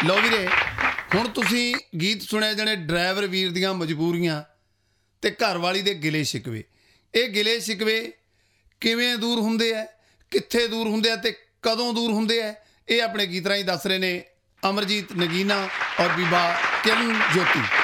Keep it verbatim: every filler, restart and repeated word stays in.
ਲਓ ਵੀਰੇ, ਹੁਣ ਤੁਸੀਂ ਗੀਤ ਸੁਣਿਆ ਜਾਣੇ ਡਰਾਈਵਰ ਵੀਰ ਦੀਆਂ ਮਜਬੂਰੀਆਂ ਅਤੇ ਘਰ ਵਾਲੀ ਦੇ ਗਿਲੇ ਸ਼ਿਕਵੇ। ਇਹ ਗਿਲੇ ਸ਼ਿਕਵੇ ਕਿਵੇਂ ਦੂਰ ਹੁੰਦੇ ਹੈ, ਕਿੱਥੇ ਦੂਰ ਹੁੰਦੇ ਆ ਅਤੇ ਕਦੋਂ ਦੂਰ ਹੁੰਦੇ ਹੈ, ਇਹ ਆਪਣੇ ਗੀਤ ਰਾਹੀਂ ਦੱਸ ਰਹੇ ਨੇ ਅਮਰਜੀਤ ਨਗੀਨਾ ਔਰ ਬੀਬਾ ਕਿਰਨ ਜੋਤੀ।